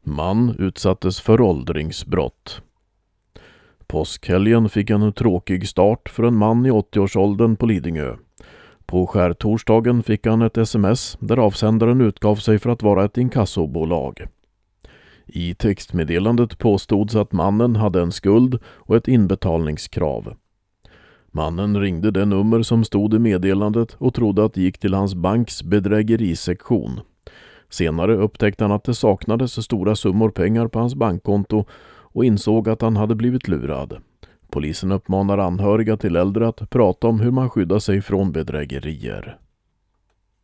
Man utsattes för åldringsbrott. Påskhelgen fick en tråkig start för en man i 80-årsåldern på Lidingö. På skärtorsdagen fick han ett sms där avsändaren utgav sig för att vara ett inkassobolag. I textmeddelandet påstods att mannen hade en skuld och ett inbetalningskrav. Mannen ringde det nummer som stod i meddelandet och trodde att det gick till hans banks bedrägerisektion. Senare upptäckte han att det saknades stora summor pengar på hans bankkonto och insåg att han hade blivit lurad. Polisen uppmanar anhöriga till äldre att prata om hur man skyddar sig från bedrägerier.